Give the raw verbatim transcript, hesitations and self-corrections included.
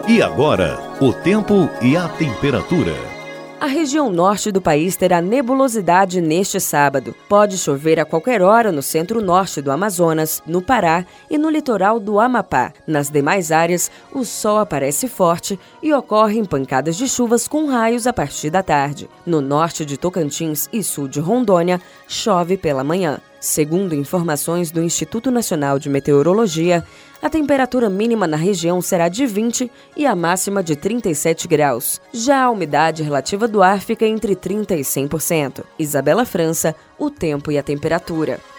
E agora, o tempo e a temperatura. A região norte do país terá nebulosidade neste sábado. Pode chover a qualquer hora no centro-norte do Amazonas, no Pará e no litoral do Amapá. Nas demais áreas, o sol aparece forte e ocorrem pancadas de chuvas com raios a partir da tarde. No norte de Tocantins e sul de Rondônia, chove pela manhã. Segundo informações do Instituto Nacional de Meteorologia, a temperatura mínima na região será de vinte e a máxima de trinta e sete graus. Já a umidade relativa do ar fica entre trinta e cem por cento. Isabela França, o tempo e a temperatura.